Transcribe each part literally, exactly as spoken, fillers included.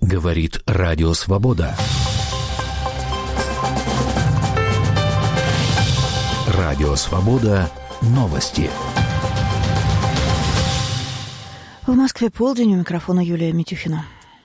Говорит Радио Свобода. Радио Свобода. Новости. В Москве полдень, у микрофона Юлия Митюхина.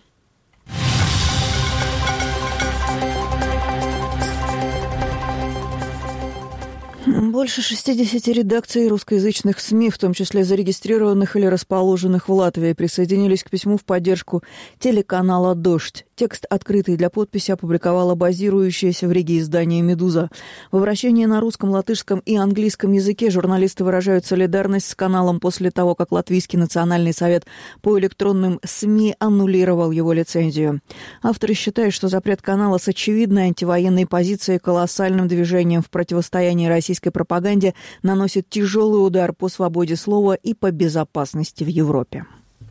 Больше шестидесяти редакций русскоязычных СМИ, в том числе зарегистрированных или расположенных в Латвии, присоединились к письму в поддержку телеканала «Дождь». Текст, открытый для подписи, опубликовала базирующееся в Риге издание «Медуза». В обращении на русском, латышском и английском языке журналисты выражают солидарность с каналом после того, как Латвийский национальный совет по электронным СМИ аннулировал его лицензию. Авторы считают, что запрет канала с очевидной антивоенной позицией и колоссальным движением в противостоянии российской пропаганде наносит тяжелый удар по свободе слова и по безопасности в Европе.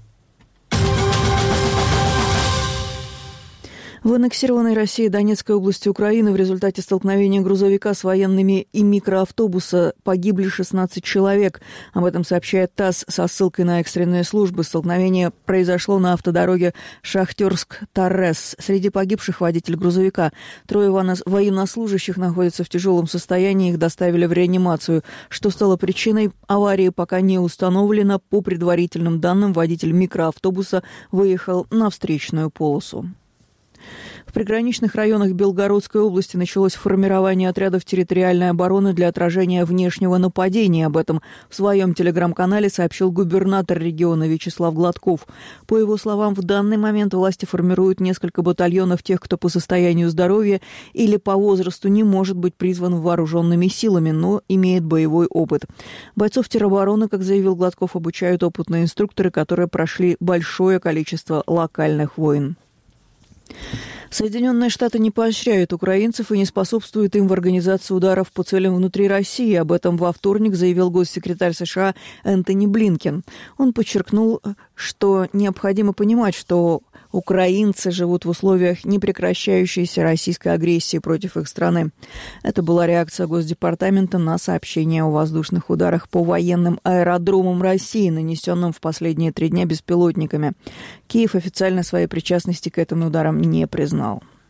В аннексированной Россией Донецкой области Украины в результате столкновения грузовика с военными и микроавтобуса погибли шестнадцать человек. Об этом сообщает ТАСС со ссылкой на экстренные службы. Столкновение произошло на автодороге Шахтерск-Торрес. Среди погибших водитель грузовика. Трое военнослужащих находятся в тяжелом состоянии. Их доставили в реанимацию. Что стало причиной аварии, пока не установлено. По предварительным данным, водитель микроавтобуса выехал на встречную полосу. В приграничных районах Белгородской области началось формирование отрядов территориальной обороны для отражения внешнего нападения. Об этом в своем телеграм-канале сообщил губернатор региона Вячеслав Гладков. По его словам, в данный момент власти формируют несколько батальонов тех, кто по состоянию здоровья или по возрасту не может быть призван вооруженными силами, но имеет боевой опыт. Бойцов теробороны, как заявил Гладков, обучают опытные инструкторы, которые прошли большое количество локальных войн. Соединенные Штаты не поощряют украинцев и не способствуют им в организации ударов по целям внутри России. Об этом во вторник заявил госсекретарь США Энтони Блинкен. Он подчеркнул, что необходимо понимать, что украинцы живут в условиях непрекращающейся российской агрессии против их страны. Это была реакция Госдепартамента на сообщение о воздушных ударах по военным аэродромам России, нанесенным в последние три дня беспилотниками. Киев официально своей причастности к этим ударам не признал.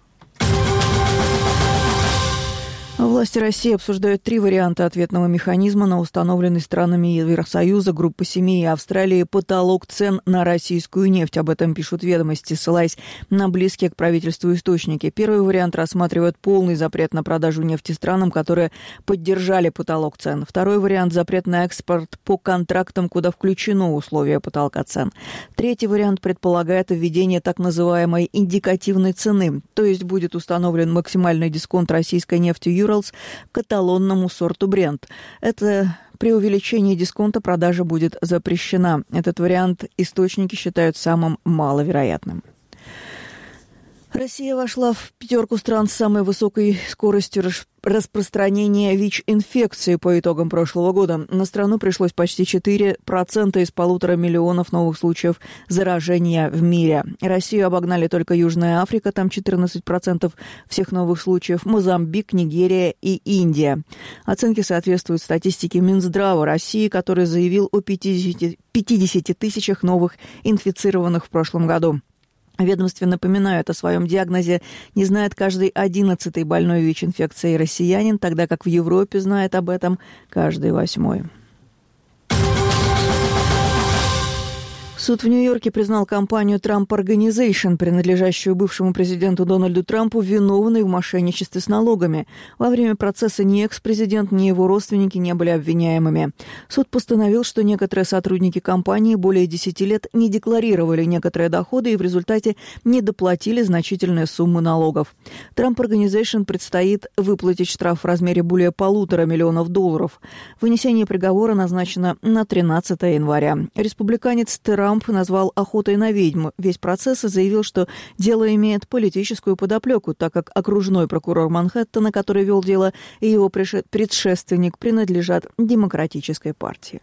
Власти России обсуждают три варианта ответного механизма на установленный странами Евросоюза, Группы семи и Австралии потолок цен на российскую нефть. Об этом пишут «Ведомости», ссылаясь на близкие к правительству источники. Первый вариант рассматривает полный запрет на продажу нефти странам, которые поддержали потолок цен. Второй вариант – запрет на экспорт по контрактам, куда включено условие потолка цен. Третий вариант предполагает введение так называемой индикативной цены, то есть будет установлен максимальный дисконт российской нефти Юра к эталонному сорту Brent. Это при увеличении дисконта продажа будет запрещена. Этот вариант источники считают самым маловероятным. Россия вошла в пятерку стран с самой высокой скоростью распространения ВИЧ-инфекции по итогам прошлого года. На страну пришлось почти четыре процента из полутора миллионов новых случаев заражения в мире. Россию обогнали только Южная Африка, там четырнадцать процентов всех новых случаев, Мозамбик, Нигерия и Индия. Оценки соответствуют статистике Минздрава России, который заявил о пятидесяти тысячах новых инфицированных в прошлом году. Ведомство напоминает о своем диагнозе не знает каждый одиннадцатый больной ВИЧ-инфекцией россиянин, тогда как в Европе знает об этом каждый восьмой. Суд в Нью-Йорке признал компанию Trump Organization, принадлежащую бывшему президенту Дональду Трампу, виновной в мошенничестве с налогами. Во время процесса ни экс-президент, ни его родственники не были обвиняемыми. Суд постановил, что некоторые сотрудники компании более десяти лет не декларировали некоторые доходы и в результате не доплатили значительные суммы налогов. Trump Organization предстоит выплатить штраф в размере более полутора миллионов долларов. Вынесение приговора назначено на тринадцатое января. Республиканец Трамп назвал охотой на ведьм весь процесс и заявил, что дело имеет политическую подоплеку, так как окружной прокурор Манхэттена, который вел дело, и его предшественник принадлежат Демократической партии.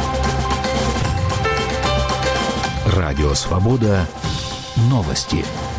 Радио Свобода. Новости.